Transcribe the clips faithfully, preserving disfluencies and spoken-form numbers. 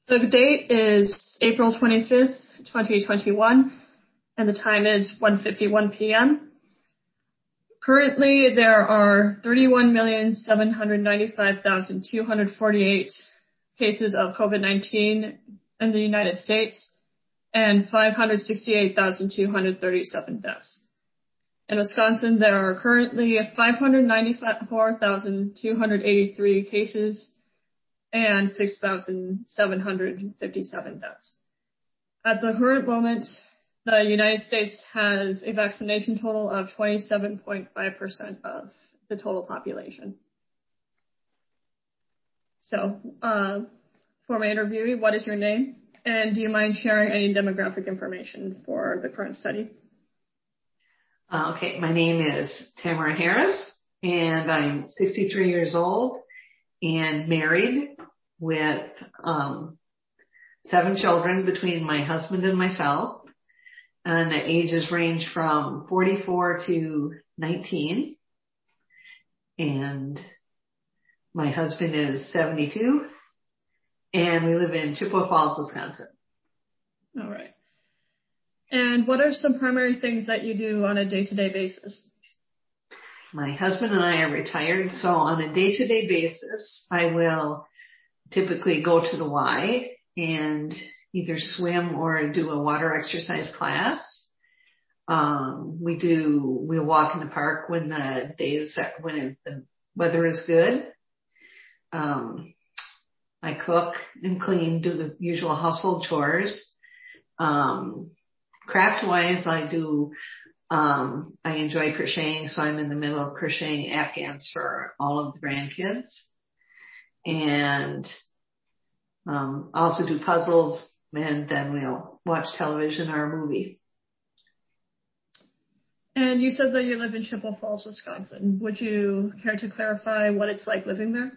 The date is April twenty-fifth, twenty twenty-one, and the time is one fifty-one p.m. Currently, there are thirty-one million, seven hundred ninety-five thousand, two hundred forty-eight cases of COVID nineteen in the United States and five hundred sixty-eight thousand, two hundred thirty-seven deaths. In Wisconsin, there are currently five hundred ninety-four thousand, two hundred eighty-three cases and six thousand, seven hundred fifty-seven deaths. At the current moment, the United States has a vaccination total of twenty-seven point five percent of the total population. So, uh, for my interviewee, what is your name? And do you mind sharing any demographic information for the current study? Uh, okay, my name is Tamara Harris, and I'm sixty-three years old and married with um, seven children between my husband and myself. And the ages range from forty-four to nineteen. And my husband is seventy-two. And we live in Chippewa Falls, Wisconsin. All right. And what are some primary things that you do on a day-to-day basis? My husband and I are retired, so on a day-to-day basis, I will typically go to the Y and either swim or do a water exercise class. Um, we do, we'll walk in the park when the days, when it, the weather is good. Um, I cook and clean, do the usual household chores. Um, craft-wise, I do, um, I enjoy crocheting, so I'm in the middle of crocheting afghans for all of the grandkids. And, um, I also do puzzles, and then we'll watch television or a movie. And you said that you live in Chippewa Falls, Wisconsin. Would you care to clarify what it's like living there?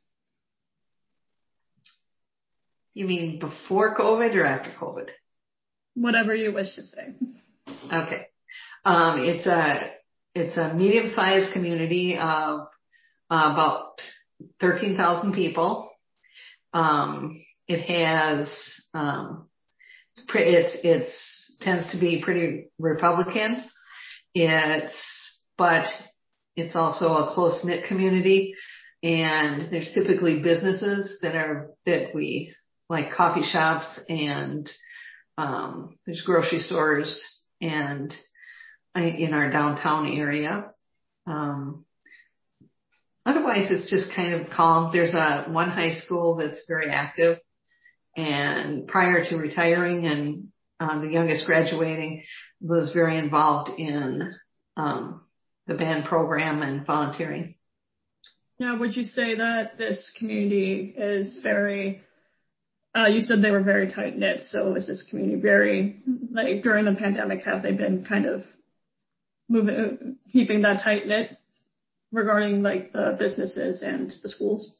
You mean before COVID or after COVID? Whatever you wish to say. Okay. Um, it's a, it's a medium-sized community of uh, about thirteen thousand people. Um, it has, um, it's, pre- it's, it's tends to be pretty Republican. It's, but it's also a close-knit community, and there's typically businesses that are, that we, like coffee shops, and, um, there's grocery stores and in our downtown area. Um, otherwise it's just kind of calm. There's a one high school that's very active, and prior to retiring and um, the youngest graduating, was very involved in um, the band program and volunteering. Now, would you say that this community is very, uh, you said they were very tight-knit, so is this community very, like during the pandemic, have they been kind of moving, keeping that tight-knit regarding like the businesses and the schools?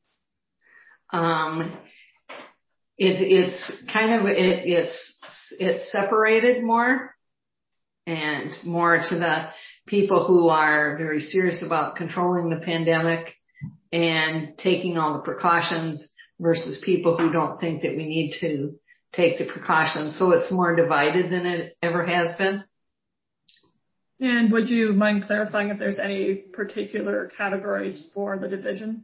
Um, it, it's kind of, it, it's, it's separated more and more to the people who are very serious about controlling the pandemic and taking all the precautions versus people who don't think that we need to take the precautions. So it's more divided than it ever has been. And would you mind clarifying if there's any particular categories for the division?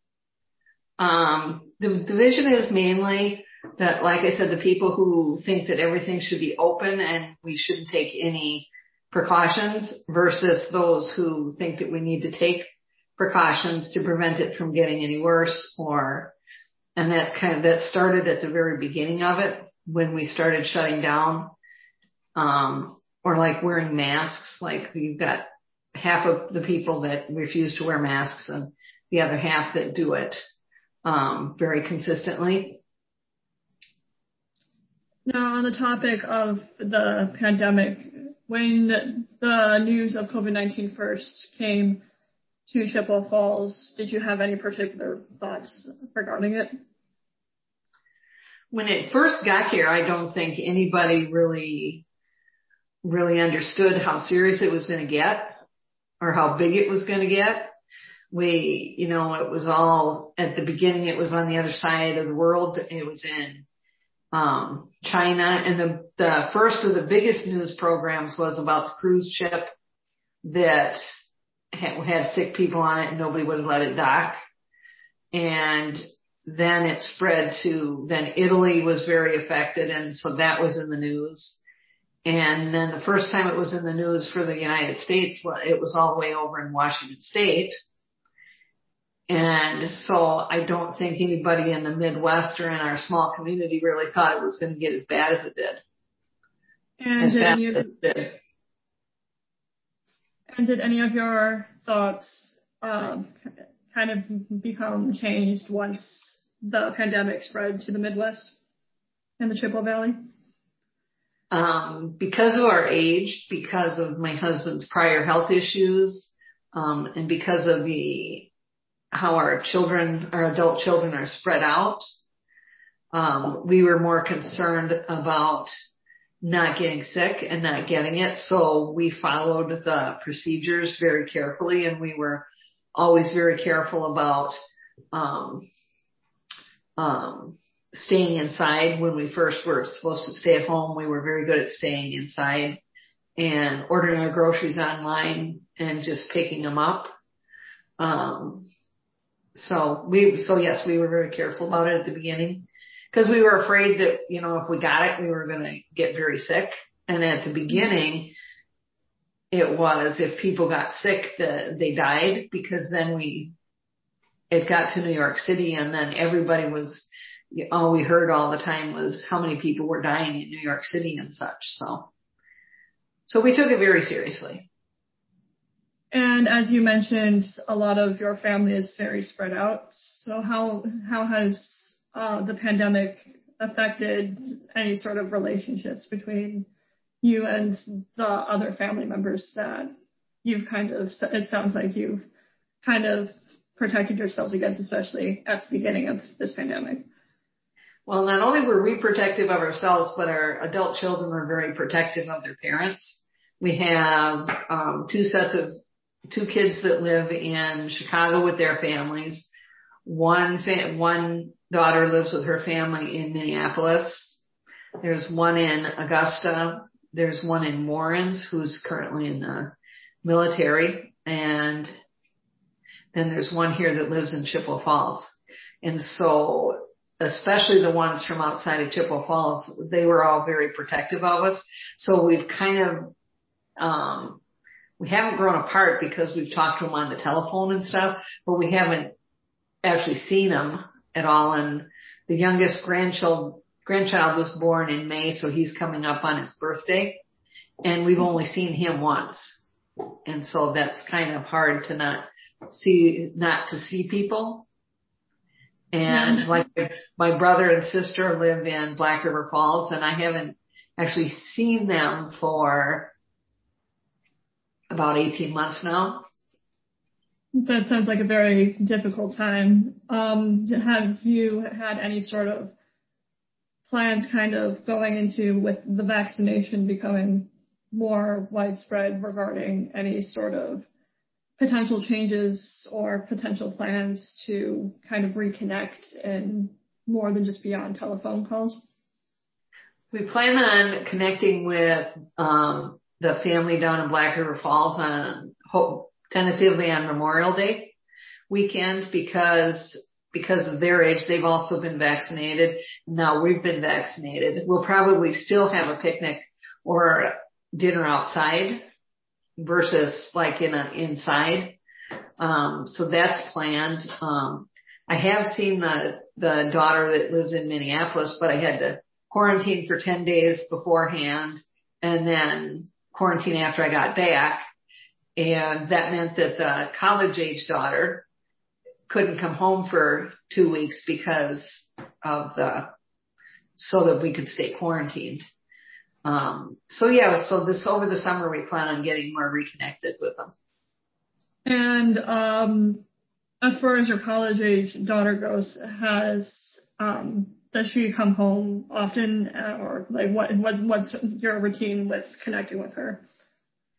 Um, the division is mainly that, like I said, the people who think that everything should be open and we shouldn't take any precautions versus those who think that we need to take precautions to prevent it from getting any worse, or, and that's kind of, that started at the very beginning of it when we started shutting down, um, or like wearing masks. Like you've got half of the people that refuse to wear masks and the other half that do it, um, very consistently. Now, on the topic of the pandemic, when the news of COVID nineteen first came to Chippewa Falls, did you have any particular thoughts regarding it? When it first got here, I don't think anybody really, really understood how serious it was going to get or how big it was going to get. we, you know, it was all, at the beginning, it was on the other side of the world. It was in, um, China. And the, the first of the biggest news programs was about the cruise ship that had, had sick people on it and nobody would let it dock. And then it spread to, then Italy was very affected. And so that was in the news. And then the first time it was in the news for the United States, it was all the way over in Washington State. And so I don't think anybody in the Midwest or in our small community really thought it was going to get as bad as it did. And as did, bad any of, as it did. And did any of your thoughts um, kind of become changed once the pandemic spread to the Midwest and the Chippewa Valley? Um, because of our age, because of my husband's prior health issues, um, and because of the how our children, our adult children are spread out, um, we were more concerned about not getting sick and not getting it. So we followed the procedures very carefully, and we were always very careful about um, um, staying inside. When we first were supposed to stay at home, we were very good at staying inside and ordering our groceries online and just picking them up. Um, so we, so yes, we were very careful about it at the beginning because we were afraid that, you know, if we got it, we were going to get very sick. And at the beginning, it was if people got sick, the, they died, because then we, it got to New York City and then everybody was, all we heard all the time was how many people were dying in New York City and such. So, so we took it very seriously. And as you mentioned, a lot of your family is very spread out. So how, how has uh, the pandemic affected any sort of relationships between you and the other family members that you've kind of, it sounds like you've kind of protected yourselves against, especially at the beginning of this pandemic? Well, not only were we protective of ourselves, but our adult children were very protective of their parents. We have um, two sets of two kids that live in Chicago with their families. One fa- one daughter lives with her family in Minneapolis. There's one in Augusta. There's one in Warrens, who's currently in the military. And then there's one here that lives in Chippewa Falls. And so, especially the ones from outside of Chippewa Falls, they were all very protective of us. So we've kind of, um, we haven't grown apart because we've talked to them on the telephone and stuff, but we haven't actually seen them at all. And the youngest grandchild, grandchild was born in May, so he's coming up on his birthday, and we've only seen him once. And so that's kind of hard to not see, not to see people. And yeah. Like my brother and sister live in Black River Falls, and I haven't actually seen them for about eighteen months now. That sounds like a very difficult time. Um, have you had any sort of plans kind of going into with the vaccination becoming more widespread regarding any sort of potential changes or potential plans to kind of reconnect and more than just beyond telephone calls? We plan on connecting with um, the family down in Black River Falls on hope, tentatively on Memorial Day weekend because because of their age, they've also been vaccinated. Now we've been vaccinated. We'll probably still have a picnic or dinner outside versus like in a inside. Um, so that's planned. Um, I have seen the the daughter that lives in Minneapolis, but I had to quarantine for ten days beforehand and then quarantine after I got back. And that meant that the college age daughter couldn't come home for two weeks because of the, so that we could stay quarantined. Um, so yeah, so this, over the summer we plan on getting more reconnected with them. And, um, as far as your college age daughter goes, has, um, does she come home often, or like what, what's, what's your routine with connecting with her?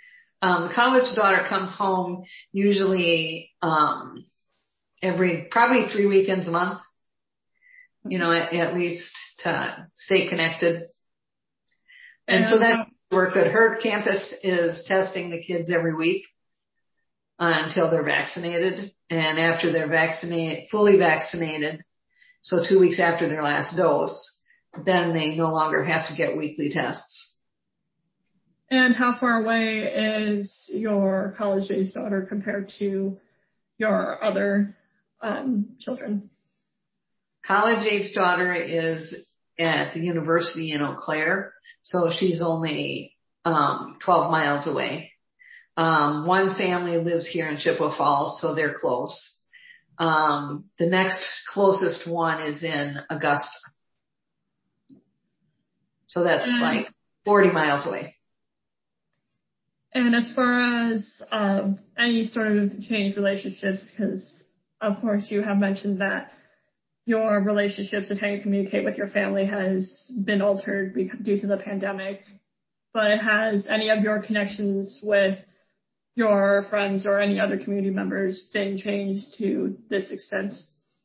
Um, the college daughter comes home usually, um, every, probably three weekends a month, you know, at, at least to stay connected. And, and so that worked good. Her campus is testing the kids every week uh, until they're vaccinated. And after they're vaccinated, fully vaccinated, so two weeks after their last dose, then they no longer have to get weekly tests. And how far away is your college-age daughter compared to your other um, children? College-age daughter is at the university in Eau Claire, so she's only um twelve miles away. Um one family lives here in Chippewa Falls, so they're close. Um the next closest one is in Augusta. So that's and, like forty miles away. And as far as um any sort of changed relationships, because of course you have mentioned that your relationships and how you communicate with your family has been altered due to the pandemic, but has any of your connections with your friends or any other community members been changed to this extent?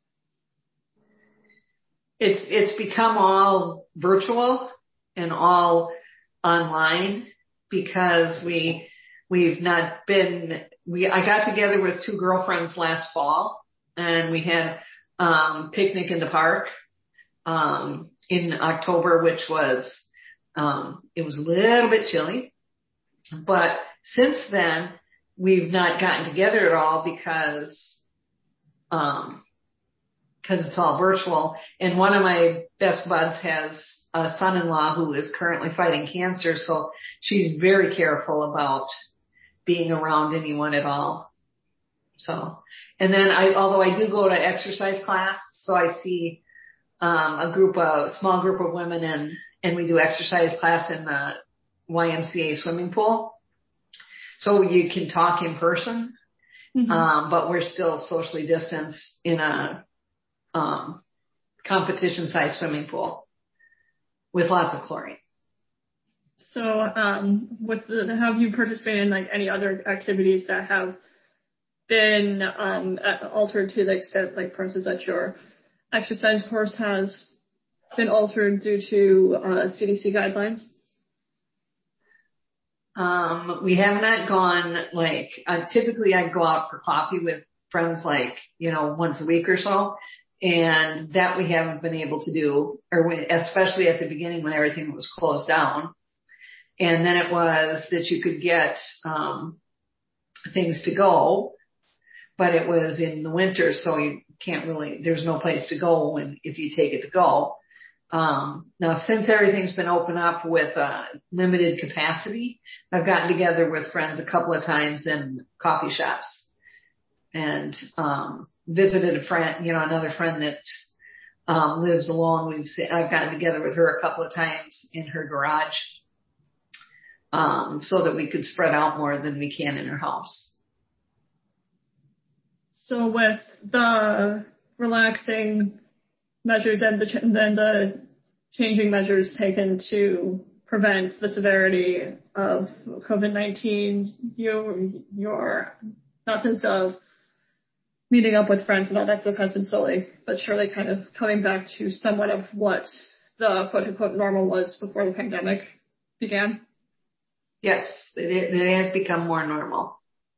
It's, it's become all virtual and all online because we, we've not been, we, I got together with two girlfriends last fall and we had Um, picnic in the park, um, in October, which was, um, it was a little bit chilly, but since then we've not gotten together at all because, um, cause it's all virtual. And one of my best buds has a son-in-law who is currently fighting cancer. So she's very careful about being around anyone at all. So, and then I, although I do go to exercise class, so I see, um, a group of, small group of women and, and we do exercise class in the Y M C A swimming pool. So you can talk in person, mm-hmm. um, but we're still socially distanced in a, um, competition size swimming pool with lots of chlorine. So, um, with the, have you participated in like any other activities that have been um, altered to the extent, like, for instance, that your exercise course has been altered due to uh, C D C guidelines? Um, we have not gone, like, uh, typically I go out for coffee with friends, like, you know, once a week or so, and that we haven't been able to do, or we, especially at the beginning when everything was closed down. And then it was that you could get um, things to go, but it was in the winter, so you can't really, there's no place to go when, if you take it to go. Um, now since everything's been open up with, uh, limited capacity, I've gotten together with friends a couple of times in coffee shops and, um, visited a friend, you know, another friend that, um, lives alone. We've seen, I've gotten together with her a couple of times in her garage, um, so that we could spread out more than we can in her house. So with the relaxing measures and the, ch- then the changing measures taken to prevent the severity of COVID nineteen, you, your methods of meeting up with friends and all that stuff has been slowly but surely kind of coming back to somewhat of what the quote-unquote normal was before the pandemic began? Yes, it, it has become more normal.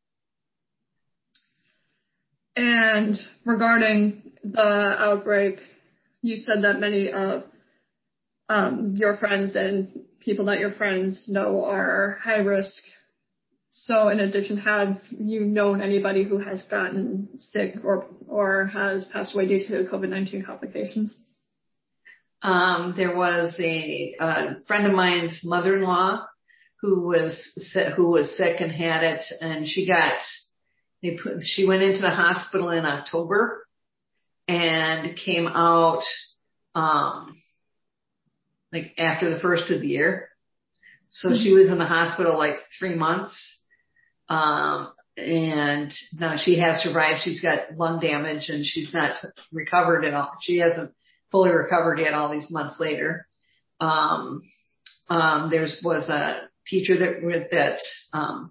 And regarding the outbreak, you said that many of um, your friends and people that your friends know are high risk. So in addition, have you known anybody who has gotten sick or or has passed away due to COVID nineteen complications? Um, there was a, a friend of mine's mother-in-law who was who was sick and had it, and she got they put she went into the hospital in October and came out um like after the first of the year. So mm-hmm. she was in the hospital like three months. Um, and now she has survived. She's got lung damage and she's not recovered at all. She hasn't fully recovered yet all these months later. Um, um, there's was a teacher that, that, um,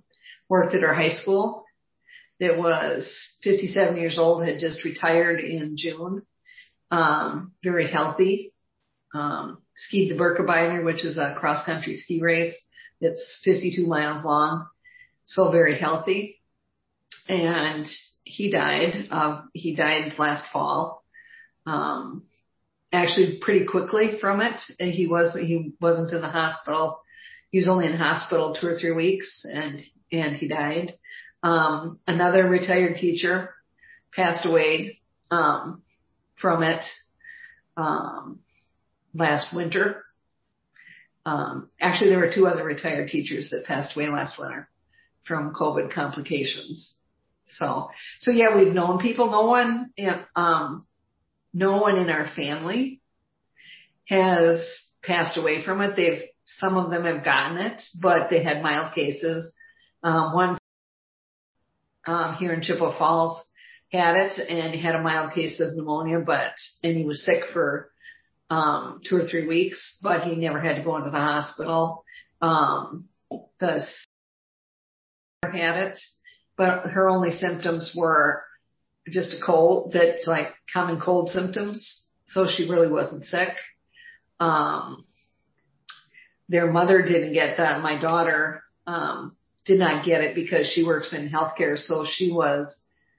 worked at our high school that was fifty-seven years old, had just retired in June. Um, very healthy. Um, skied the Birkebeiner, which is a cross-country ski race. It's fifty-two miles long. So very healthy. And he died. Uh, he died last fall. Um, actually pretty quickly from it. And he was, he wasn't in the hospital. He was only in hospital two or three weeks and, and he died. Um, another retired teacher passed away, um, from it, um, last winter. Um, actually there were two other retired teachers that passed away last winter from COVID complications. So, so yeah, we've known people. No one, um, no one in our family has passed away from it. They've, some of them have gotten it, but they had mild cases. Um, one, um, here in Chippewa Falls had it and he had a mild case of pneumonia, but, and he was sick for, um, two or three weeks, but he never had to go into the hospital. Um, the sister had it, but her only symptoms were just a cold, that like common cold symptoms. So she really wasn't sick. Um, their mother didn't get that. My daughter, um, did not get it because she works in healthcare. So she was,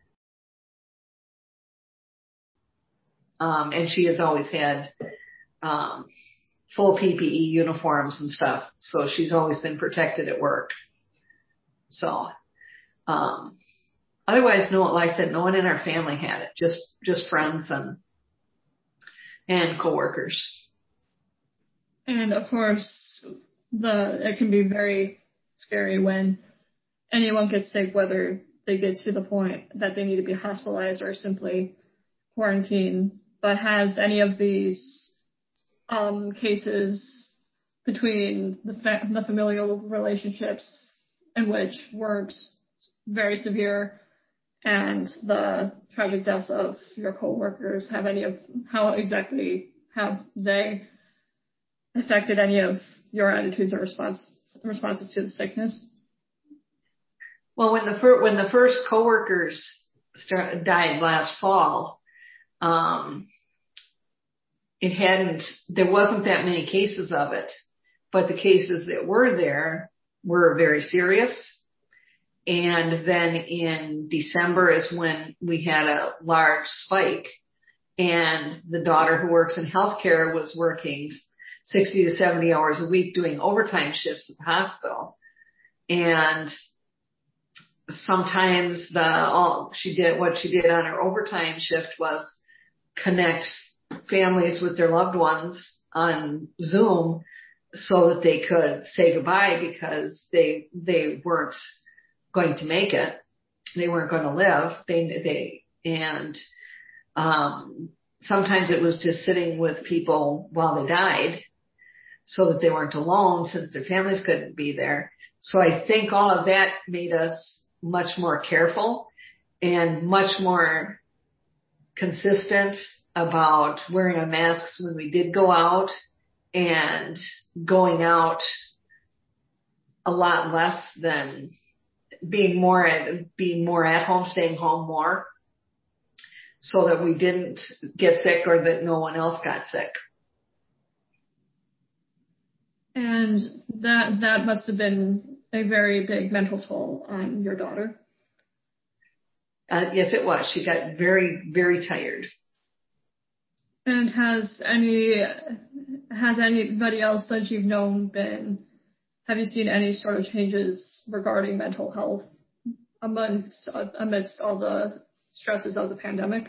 um, and she has always had, um, full P P E uniforms and stuff. So she's always been protected at work. So, um, otherwise, no, like that, no one in our family had it, just, just friends and, and coworkers. And of course, the, it can be very scary when anyone gets sick, whether they get to the point that they need to be hospitalized or simply quarantined. But has any of these, um, cases between the, fa- the familial relationships in which were very severe and the tragic deaths of your coworkers, have any of, how exactly have they affected any of your attitudes or response, responses to the sickness? Well, when the first, when the first coworkers start, died last fall, um, it hadn't, there wasn't that many cases of it, but the cases that were there were very serious. And then in December is when we had a large spike, and the daughter who works in healthcare was working sixty to seventy hours a week doing overtime shifts at the hospital. And sometimes the, all she did, what she did on her overtime shift was connect families with their loved ones on Zoom so that they could say goodbye because they, they weren't going to make it. They weren't going to live. They, they, and, um, sometimes it was just sitting with people while they died so that they weren't alone since their families couldn't be there. So I think all of that made us much more careful and much more consistent about wearing our masks when we did go out and going out a lot less than being more at, being more at home, staying home more so that we didn't get sick or that no one else got sick. And that, that must have been a very big mental toll on your daughter. Uh, yes, it was. She got very, very tired. And has any, has anybody else that you've known been, have you seen any sort of changes regarding mental health amidst, amidst all the stresses of the pandemic?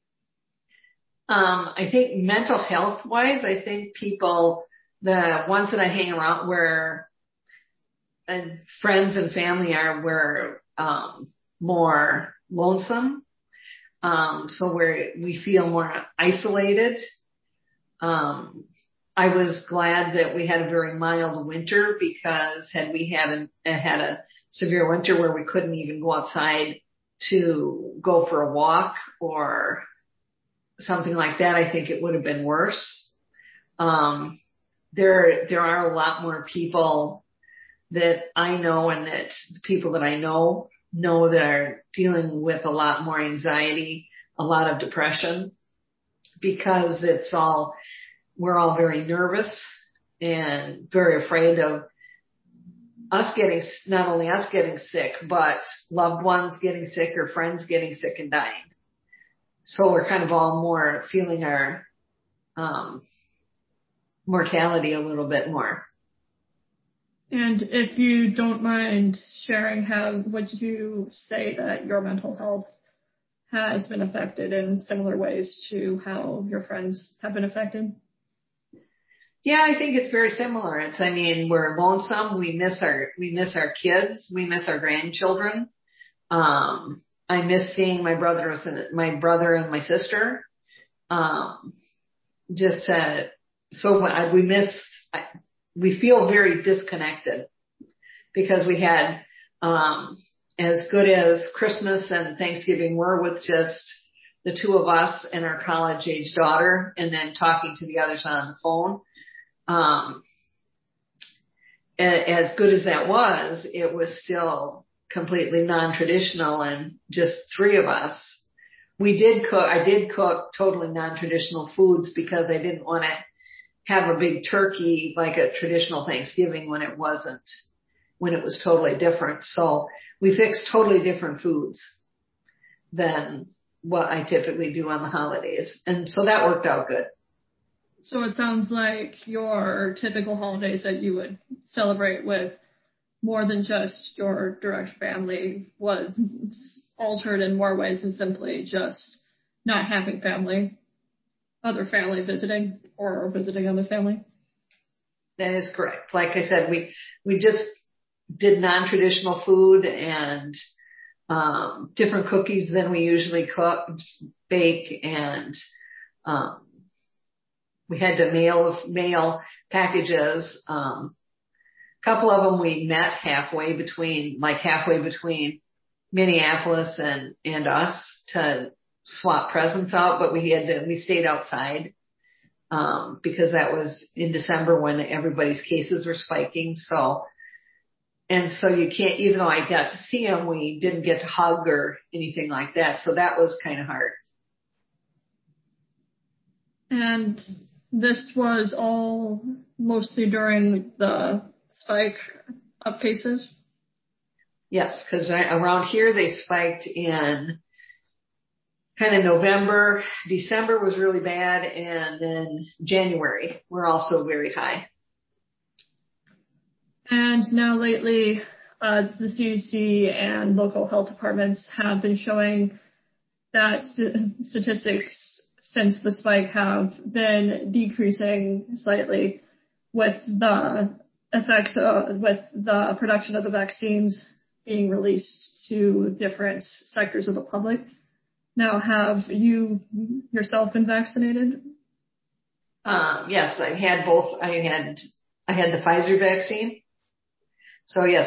Um, I think mental health wise, I think people, the ones that I hang around where uh, friends and family are, were, um, more lonesome. Um, so where we feel more isolated. Um, I was glad that we had a very mild winter because had we had a, had a severe winter where we couldn't even go outside to go for a walk or something like that, I think it would have been worse. Um, there, there are a lot more people that I know and that the people that I know know that are dealing with a lot more anxiety, a lot of depression, because it's all, we're all very nervous and very afraid of us getting, not only us getting sick, but loved ones getting sick or friends getting sick and dying. So we're kind of all more feeling our um, mortality a little bit more. And if you don't mind sharing, how would you say that your mental health has been affected in similar ways to how your friends have been affected? Yeah, I think it's very similar. It's, I mean, we're lonesome. We miss our, we miss our kids. We miss our grandchildren. Um, I miss seeing my brother, my brother and my sister. Um, just, uh, so I, we miss, I, we feel very disconnected because we had, um, as good as Christmas and Thanksgiving were with just the two of us and our college age daughter and then talking to the others on the phone. Um, as good as that was, it was still completely non-traditional and just three of us. We did cook, I did cook totally non-traditional foods because I didn't want to have a big turkey like a traditional Thanksgiving when it wasn't, when it was totally different. So we fixed totally different foods than what I typically do on the holidays. And so that worked out good. So it sounds like your typical holidays that you would celebrate with more than just your direct family was altered in more ways than simply just not having family, other family visiting or visiting other family. That is correct. Like I said, we, we just did non-traditional food and, um, different cookies than we usually cook, bake, and, um, we had to mail, mail packages. Um, a couple of them we met halfway between, like halfway between Minneapolis and, and us to swap presents out, but we had to, we stayed outside, um, because that was in December when everybody's cases were spiking. So, and so you can't, even though I got to see them, we didn't get to hug or anything like that. So that was kind of hard. And this was all mostly during the spike of cases? Yes, because around here they spiked in kind of November. December was really bad, and then January were also very high. And now lately, uh, the C D C and local health departments have been showing that st- statistics since the spike have been decreasing slightly with the effects uh, with the production of the vaccines being released to different sectors of the public. Now, have you yourself been vaccinated? Um, yes, I had both. I had I had the Pfizer vaccine. So yes.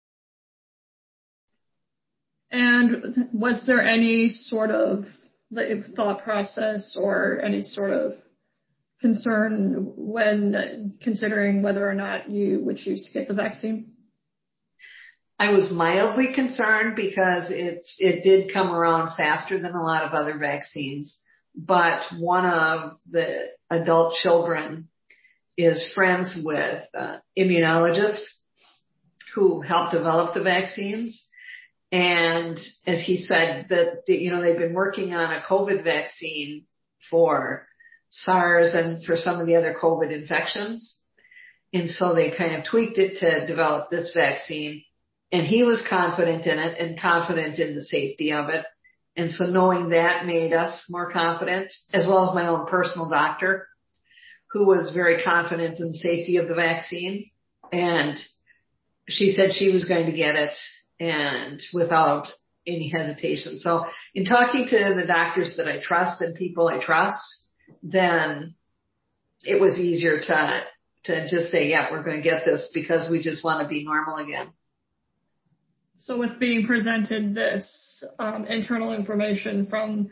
And was there any sort of thought process or any sort of concern when considering whether or not you would choose to get the vaccine? I was mildly concerned because it's, it did come around faster than a lot of other vaccines, but one of the adult children is friends with uh, immunologists who helped develop the vaccines. And as he said that, you know, they've been working on a COVID vaccine for SARS and for some of the other COVID infections. And so they kind of tweaked it to develop this vaccine. And he was confident in it and confident in the safety of it. And so knowing that made us more confident, as well as my own personal doctor, who was very confident in the safety of the vaccine. And she said she was going to get it, and without any hesitation. So in talking to the doctors that I trust and people I trust, then it was easier to, to just say, yeah, we're going to get this because we just want to be normal again. So with being presented this um, internal information from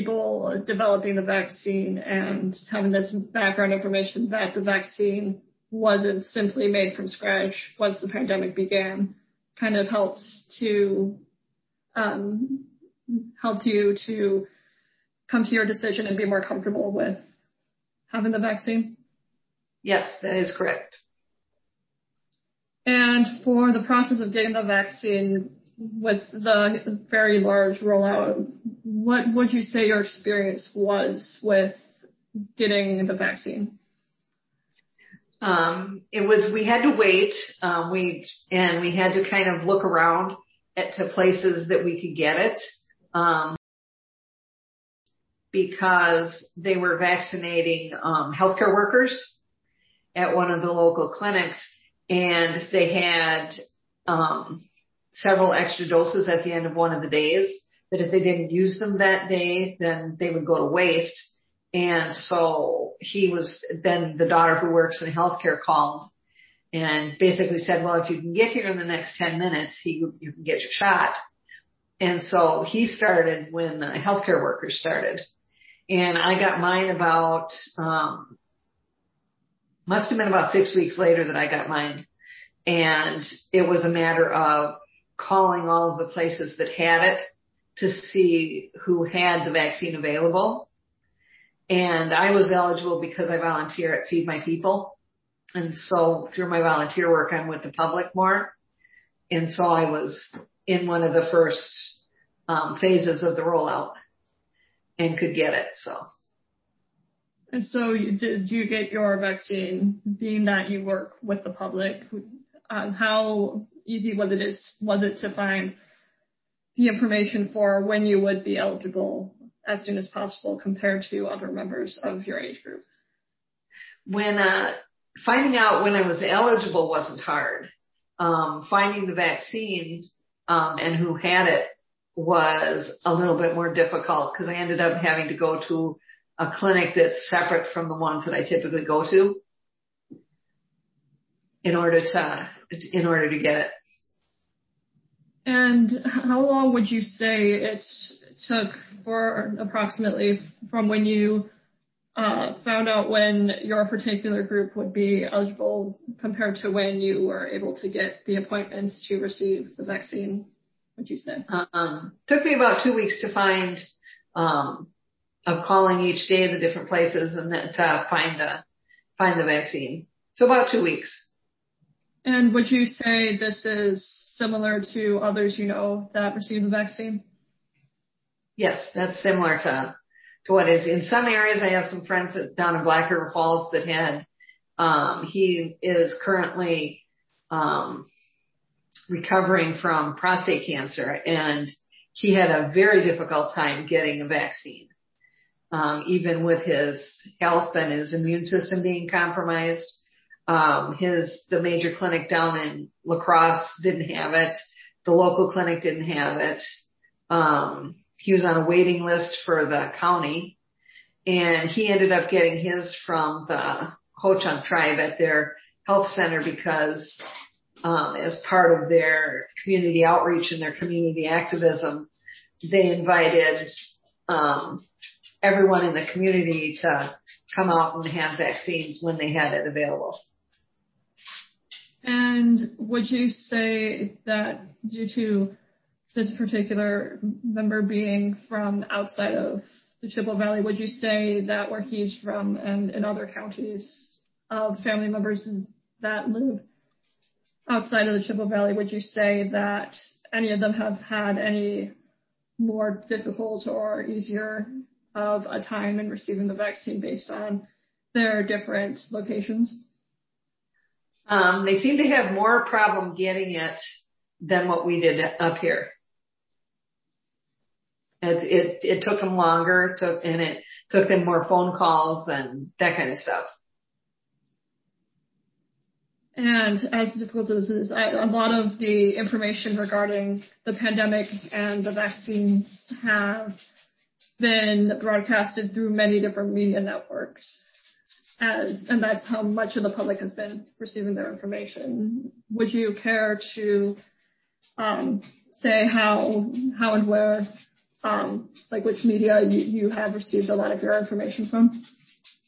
people developing the vaccine and having this background information that the vaccine wasn't simply made from scratch once the pandemic began kind of helps to um, help you to come to your decision and be more comfortable with having the vaccine? Yes, that is correct. And for the process of getting the vaccine with the very large rollout, what would you say your experience was with getting the vaccine? Um, it was, we had to wait, um, we, and we had to kind of look around at to places that we could get it, um, because they were vaccinating, um, healthcare workers at one of the local clinics, and they had, um, several extra doses at the end of one of the days that if they didn't use them that day, then they would go to waste. And so he was, then the daughter who works in healthcare called and basically said, well, if you can get here in the next ten minutes, he, you can get your shot. And so he started when the healthcare workers started. And I got mine about, um, must have been about six weeks later that I got mine. And it was a matter of calling all of the places that had it to see who had the vaccine available. And I was eligible because I volunteer at Feed My People. And so through my volunteer work, I'm with the public more. And so I was in one of the first um, phases of the rollout and could get it. So. And so you, did you get your vaccine, being that you work with the public? Um, how easy was it, is, was it to find the information for when you would be eligible as soon as possible compared to other members of your age group? When, uh, finding out when I was eligible wasn't hard. Um, finding the vaccine, um, and who had it was a little bit more difficult because I ended up having to go to a clinic that's separate from the ones that I typically go to in order to, in order to get it. And how long would you say it took for approximately from when you uh, found out when your particular group would be eligible compared to when you were able to get the appointments to receive the vaccine, would you say? Um, took me about two weeks to find, um, of calling each day the different places and then to find the, find the vaccine. So about two weeks. And would you say this is similar to others you know that received the vaccine? Yes, that's similar to, to what is. In some areas, I have some friends that, down in Black River Falls that had, um, he is currently, um, recovering from prostate cancer, and he had a very difficult time getting a vaccine, um, even with his health and his immune system being compromised. Um, his, the major clinic down in La Crosse didn't have it. The local clinic didn't have it. Um, he was on a waiting list for the county, and he ended up getting his from the Ho-Chunk tribe at their health center because, um, as part of their community outreach and their community activism, they invited, um, everyone in the community to come out and have vaccines when they had it available. And would you say that due to this particular member being from outside of the Chippewa Valley, would you say that where he's from and in other counties of family members that live outside of the Chippewa Valley, would you say that any of them have had any more difficult or easier of a time in receiving the vaccine based on their different locations? Um, they seem to have more problem getting it than what we did up here. It, it, it took them longer, took, and it took them more phone calls and that kind of stuff. And as difficult as it is, I, a lot of the information regarding the pandemic and the vaccines have been broadcasted through many different media networks. As, and that's how much of the public has been receiving their information. Would you care to um, say how how and where, um, like which media you, you have received a lot of your information from?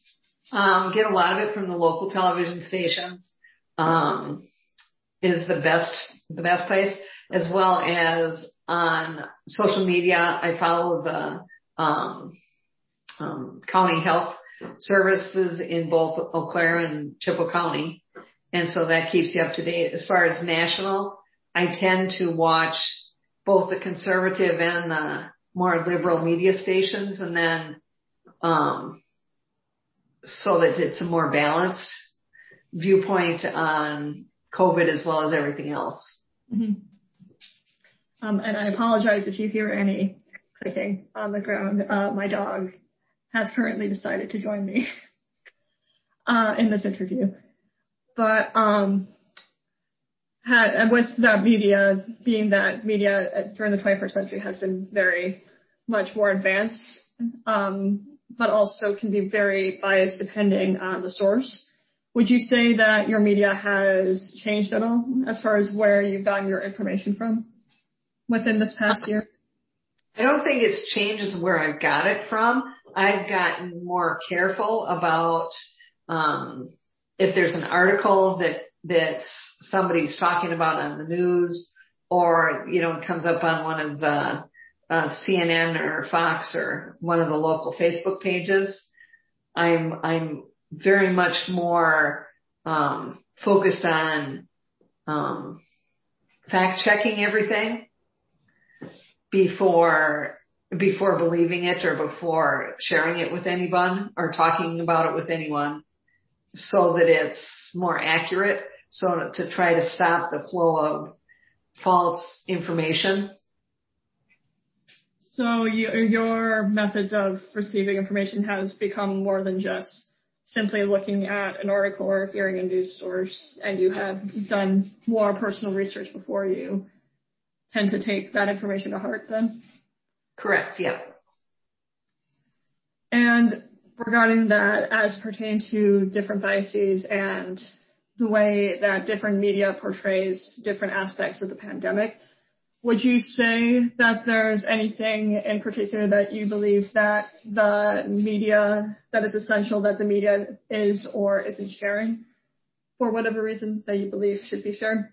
Um, get a lot of it from the local television stations. Um, is the best, the best place, as well as on social media. I follow the, um, um, county health services in both Eau Claire and Chippewa County. And so that keeps you up to date. As far as national, I tend to watch both the conservative and the more liberal media stations, and then, um, so that it's a more balanced viewpoint on COVID as well as everything else. Mm-hmm. Um, and I apologize if you hear any clicking on the ground. Uh, my dog has currently decided to join me uh, in this interview. But um, ha- with that media, being that media during the twenty-first century has been very much more advanced, um, but also can be very biased depending on the source. Would you say that your media has changed at all as far as where you've gotten your information from within this past year? I don't think it's changed where I've got it from. I've gotten more careful about um, if there's an article that that somebody's talking about on the news, or you know, it comes up on one of the uh, C N N or Fox or one of the local Facebook pages. I'm I'm very much more um, focused on um, fact checking everything before before believing it or before sharing it with anyone or talking about it with anyone, so that it's more accurate, so to try to stop the flow of false information. So you, your methods of receiving information has become more than just simply looking at an article or hearing a news source, and you have done more personal research before you tend to take that information to heart then? Correct, yeah. And regarding that, as pertain to different biases and the way that different media portrays different aspects of the pandemic, would you say that there's anything in particular that you believe that the media, that is essential that the media is or isn't sharing for whatever reason that you believe should be shared?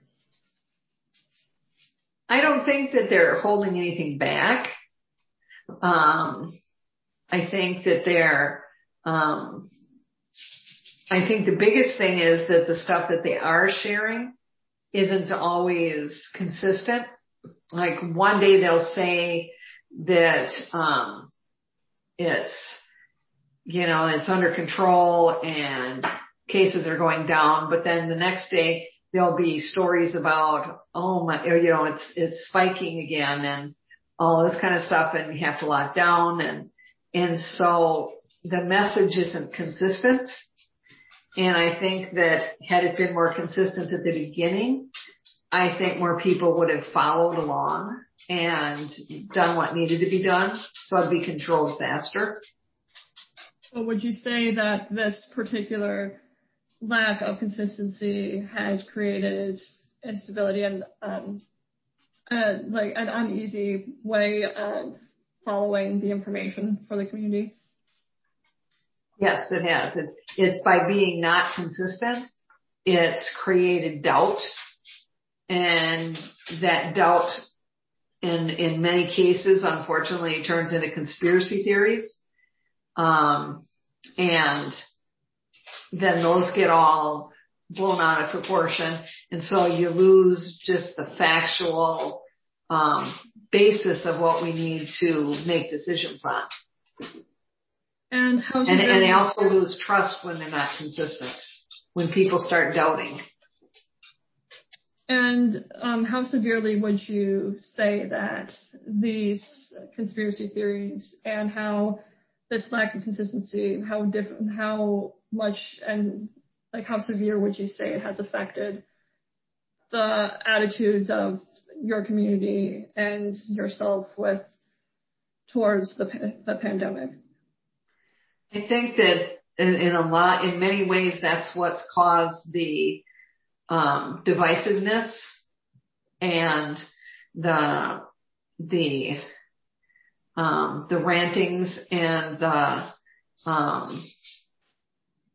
I don't think that they're holding anything back. Um, I think that they're, um, I think the biggest thing is that the stuff that they are sharing isn't always consistent. Like one day they'll say that, um, it's, you know, it's under control and cases are going down, but then the next day there'll be stories about, oh my, you know, it's, it's spiking again and all this kind of stuff, and you have to lock down. And, and so the message isn't consistent. And I think that had it been more consistent at the beginning, I think more people would have followed along and done what needed to be done, so it'd be controlled faster. So would you say that this particular lack of consistency has created instability and um, uh, like an uneasy way of following the information for the community? Yes, it has. It's, it's by being not consistent, it's created doubt, and that doubt in, in many cases, unfortunately, turns into conspiracy theories. Um, and then those get all blown out of proportion. And so you lose just the factual, um, basis of what we need to make decisions on. And how and, and they also lose trust when they're not consistent, when people start doubting. And um, how severely would you say that these conspiracy theories and how this lack of consistency, how different, how much, and like how severe would you say it has affected the attitudes of your community and yourself with towards the the pandemic? I think that in, in a lot, in many ways, that's what's caused the um, divisiveness and the the um, the rantings and the um,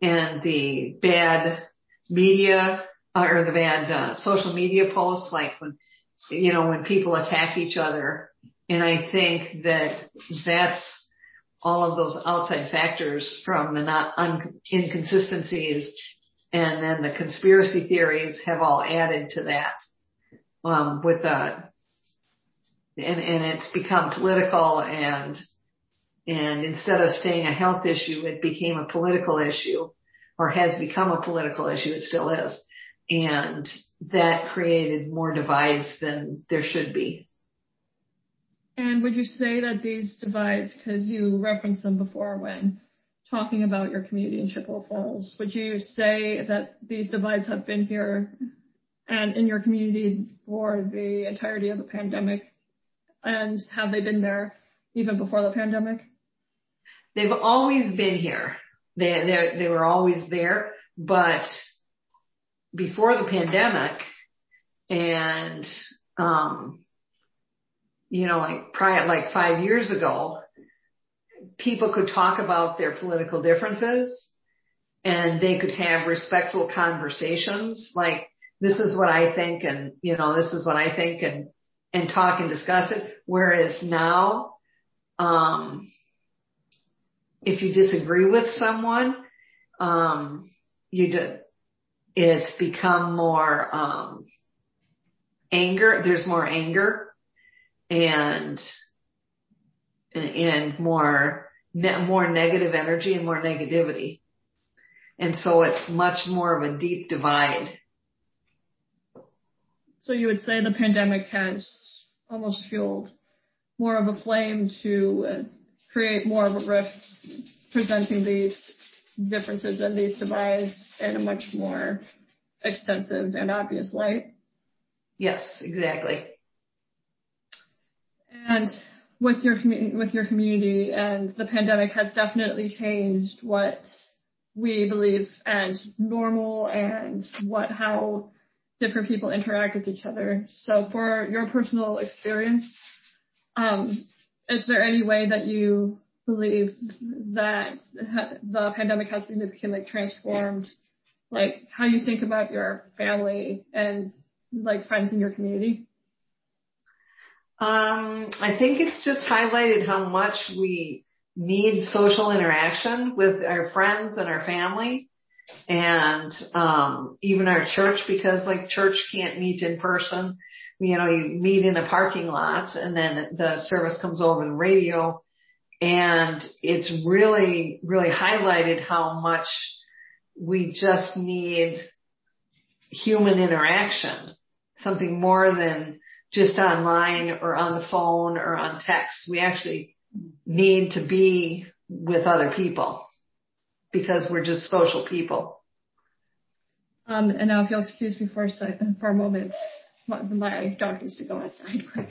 and the bad media uh, or the bad uh, social media posts, like when, you know, when people attack each other. And I think that that's all of those outside factors from the not un- inconsistencies and then the conspiracy theories have all added to that. Um, with the, and, and it's become political and, and instead of staying a health issue, it became a political issue or has become a political issue. It still is. And that created more divides than there should be. And would you say that these divides, because you referenced them before when talking about your community in Chippewa Falls, would you say that these divides have been here and in your community for the entirety of the pandemic? And have they been there even before the pandemic? They've always been here. They, they, they were always there, but before the pandemic and, um, you know, like prior, like five years ago, people could talk about their political differences and they could have respectful conversations like, this is what I think and, you know, this is what I think and, and talk and discuss it. Whereas now, um, if you disagree with someone, um, you do, it's become more, um, anger. There's more anger and, and more, more negative energy and more negativity. And so it's much more of a deep divide. So you would say the pandemic has almost fueled more of a flame to uh, create more of a rift, presenting these differences and these divides in a much more extensive and obvious light. Yes, exactly. And with your community, with your community, and the pandemic has definitely changed what we believe as normal and what how different people interact with each other. So, for your personal experience, um, is there any way that you believe that the pandemic has significantly transformed, like, how you think about your family and, like, friends in your community? Um, I think it's just highlighted how much we need social interaction with our friends and our family and, um, even our church, because like church can't meet in person. You know, you meet in a parking lot and then the service comes over the radio. And it's really, really highlighted how much we just need human interaction, something more than just online or on the phone or on text. We actually need to be with other people because we're just social people. Um, and now if you'll excuse me for a second, for a moment, my, my dog needs to go outside quick.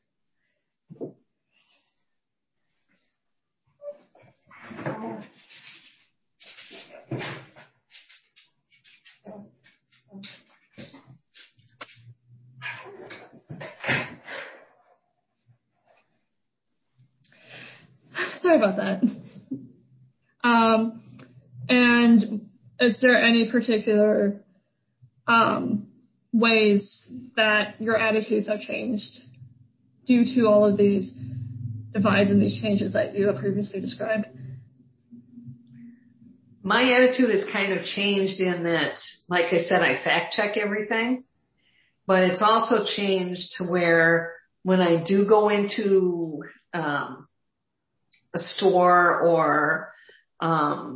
Sorry about that. Um, and is there any particular um, ways that your attitudes have changed due to all of these divides and these changes that you have previously described? My attitude has kind of changed in that, like I said, I fact check everything, but it's also changed to where when I do go into um, a store or um,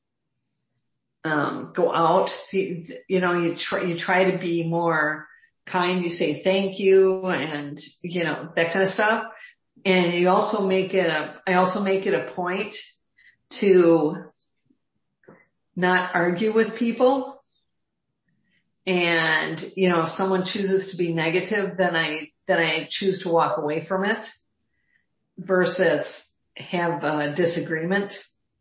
um, go out, you know, you try, you try to be more kind. You say thank you and, you know, that kind of stuff. And you also make it a, I also make it a point to not argue with people. And, you know, if someone chooses to be negative, then I, then I choose to walk away from it versus have a disagreement.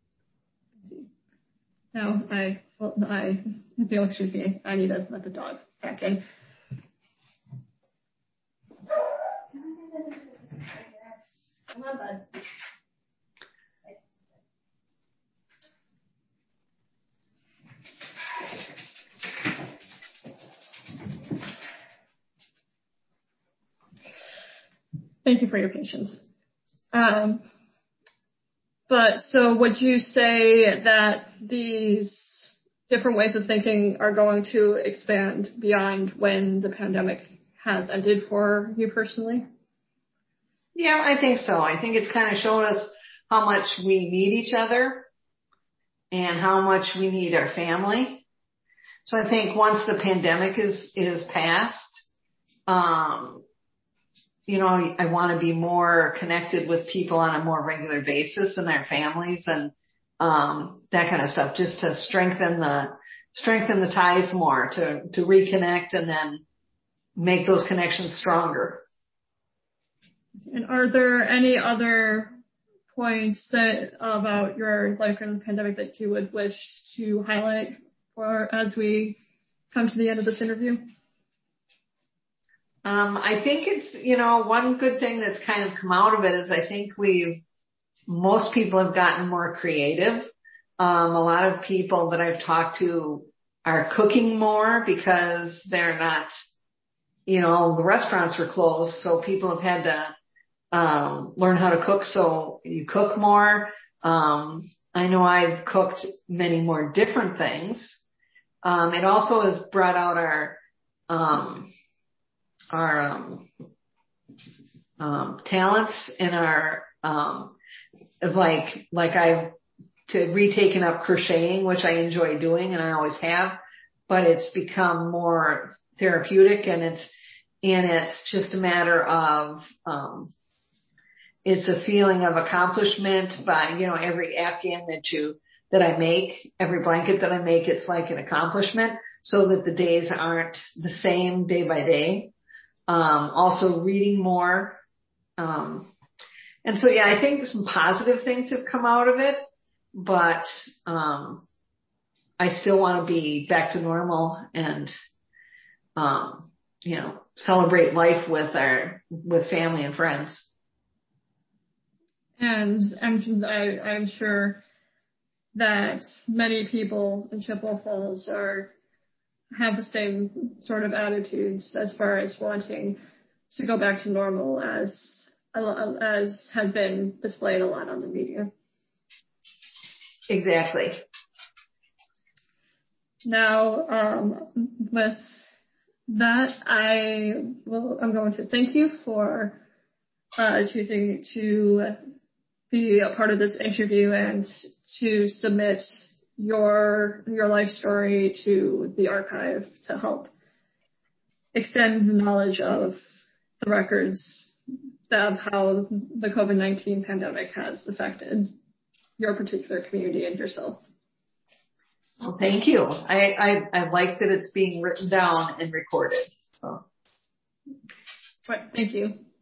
No, I, well, I, if you'll excuse me, I need to let the dog back in. Come on, bud. Thank you for your patience. Um, but so would you say that these different ways of thinking are going to expand beyond when the pandemic has ended for you personally? Yeah, I think so. I think it's kind of shown us how much we need each other and how much we need our family. So I think once the pandemic is, is past, um, you know, I want to be more connected with people on a more regular basis and their families and, um, that kind of stuff, just to strengthen the, strengthen the ties more, to, to reconnect and then make those connections stronger. And are there any other points that about your life during the pandemic that you would wish to highlight for as we come to the end of this interview? Um, I think it's, you know, one good thing that's kind of come out of it is I think we've, most people have gotten more creative. Um, a lot of people that I've talked to are cooking more because they're not, you know, the restaurants are closed, so people have had to um, learn how to cook, so you cook more. Um, I know I've cooked many more different things. Um, it also has brought out our, um, our, um, um, talents and our, um, like, like I've to retaken up crocheting, which I enjoy doing and I always have, but it's become more therapeutic and it's, and it's just a matter of, um, it's a feeling of accomplishment by, you know, every Afghan that you, that I make, every blanket that I make, it's like an accomplishment so that the days aren't the same day by day. Um, also reading more. Um, and so, yeah, I think some positive things have come out of it, but, um, I still want to be back to normal and, um, you know, celebrate life with our, with family and friends. And I'm, I, I'm sure that many people in Chippewa Falls are have the same sort of attitudes as far as wanting to go back to normal as as has been displayed a lot on the media. Exactly. Now, um, with that, I will, I'm going to thank you for uh, choosing to be a part of this interview and to submit your your life story to the archive to help extend the knowledge of the records of how the COVID nineteen pandemic has affected your particular community and yourself. Well, thank you. I, I, I like that it's being written down and recorded. So. Right, thank you.